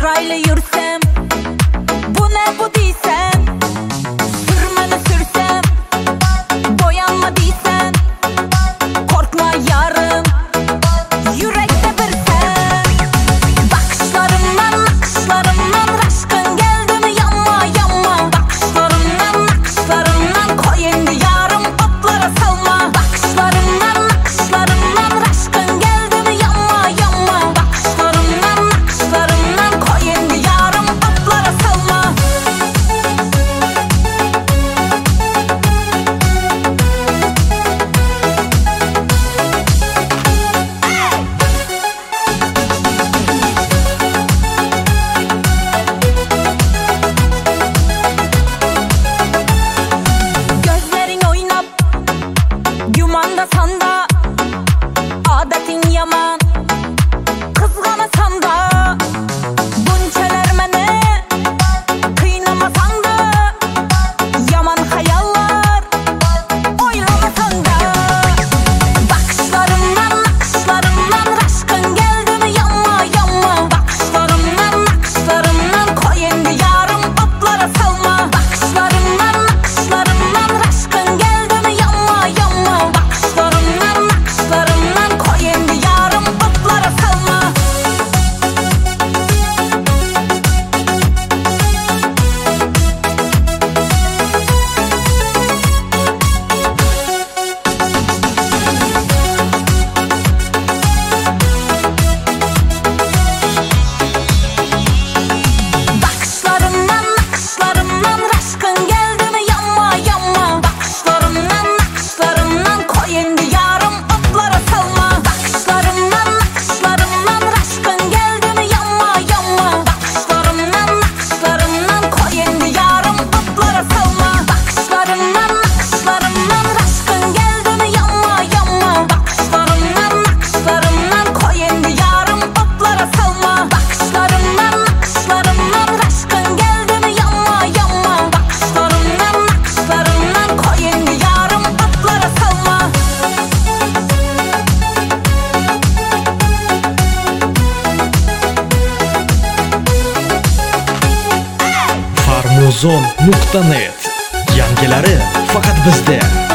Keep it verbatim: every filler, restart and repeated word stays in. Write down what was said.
Sırayla yürüsem, bu ne bu diysem, sürmeni sürsem, boyanma diysen, korkma yarım, yürekte bir sen. Bakışlarımdan, nakışlarımdan aşkın geldi mi yanma yanma. Bakışlarımdan, nakışlarımdan koy endi yarım otlara salma. Bakışlarımdan, nakışlarımdan aşkın geldi mi yanma yanma. Bakışlarımdan, nakışlarımdan koy endi yarım otlara salma. Gözlerin oynap, gümanda sanda, adetin yaman, kızganasan da, bunçeler mene, kıynamasan da, yaman hayallar, oylamasan da. Bakışlarımdan, nakışlarımdan aşkın geldi mi yanma yanma. Bakışlarımdan, nakışlarımdan koy endi yarım otlara salma. Bakışlarımdan, nakışlarımdan aşkın geldi mi yanma yanma. Bakışlarımdan, nakışlarımdan koy endi yarım otlara salma. Bakışlarımdan, nakışlarımdan aşkın geldi mi yanma yanma. Bakışlarımdan, nakışlarımdan koy endi yarım otlara salma. Bakışlarımdan, nakışlarımdan aşkın geldi mi yanma yanma. Bakışlarımdan, nakışlarımdan koy endi yarım otlara salma. Bakışlarımdan, nakışlarımdan aşkın geldi mi yanma yanma. Bakışlarımdan, nakışlarımdan koy endi yarım otlara salma. Bakışlarımdan, nakışlarımdan aşkın geldi mi yanma yanma. Bakışlarımdan, nakışlarımdan koy endi yarım otlara salma. farmuzon nuqta net. Yangilari faqat bizda.